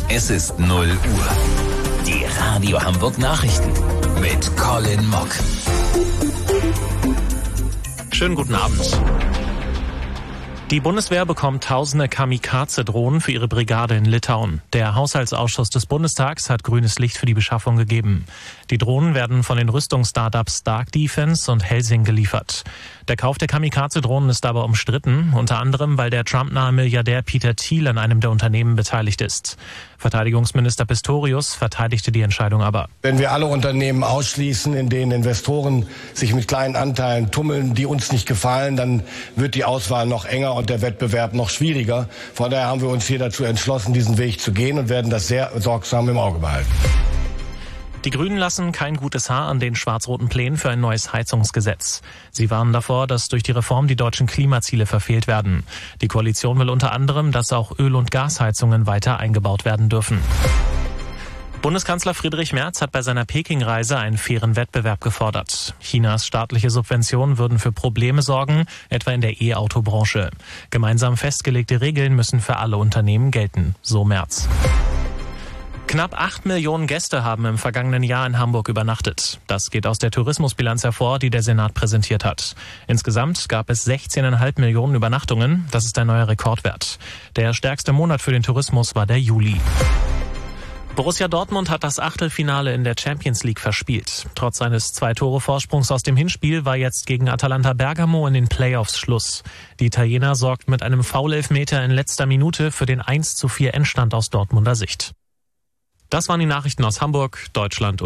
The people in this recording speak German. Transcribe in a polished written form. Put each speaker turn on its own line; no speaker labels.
Es ist 0 Uhr. Die Radio Hamburg Nachrichten mit Colin Mock.
Schönen guten Abend. Die Bundeswehr bekommt tausende Kamikaze-Drohnen für ihre Brigade in Litauen. Der Haushaltsausschuss des Bundestags hat grünes Licht für die Beschaffung gegeben. Die Drohnen werden von den Rüstungsstartups Stark Defense und Helsing geliefert. Der Kauf der Kamikaze-Drohnen ist aber umstritten, unter anderem, weil der Trump-nahe Milliardär Peter Thiel an einem der Unternehmen beteiligt ist. Verteidigungsminister Pistorius verteidigte die Entscheidung aber.
Wenn wir alle Unternehmen ausschließen, in denen Investoren sich mit kleinen Anteilen tummeln, die uns nicht gefallen, dann wird die Auswahl noch enger und der Wettbewerb noch schwieriger. Von daher haben wir uns hier dazu entschlossen, diesen Weg zu gehen und werden das sehr sorgsam im Auge behalten.
Die Grünen lassen kein gutes Haar an den schwarz-roten Plänen für ein neues Heizungsgesetz. Sie warnen davor, dass durch die Reform die deutschen Klimaziele verfehlt werden. Die Koalition will unter anderem, dass auch Öl- und Gasheizungen weiter eingebaut werden dürfen. Bundeskanzler Friedrich Merz hat bei seiner Peking-Reise einen fairen Wettbewerb gefordert. Chinas staatliche Subventionen würden für Probleme sorgen, etwa in der E-Auto-Branche. Gemeinsam festgelegte Regeln müssen für alle Unternehmen gelten, so Merz. Knapp 8 Millionen Gäste haben im vergangenen Jahr in Hamburg übernachtet. Das geht aus der Tourismusbilanz hervor, die der Senat präsentiert hat. Insgesamt gab es 16,5 Millionen Übernachtungen. Das ist ein neuer Rekordwert. Der stärkste Monat für den Tourismus war der Juli. Borussia Dortmund hat das Achtelfinale in der Champions League verspielt. Trotz seines 2-Tore-Vorsprungs aus dem Hinspiel war jetzt gegen Atalanta Bergamo in den Playoffs Schluss. Die Italiener sorgt mit einem Foul-Elfmeter in letzter Minute für den 1:4 Endstand aus Dortmunder Sicht. Das waren die Nachrichten aus Hamburg, Deutschland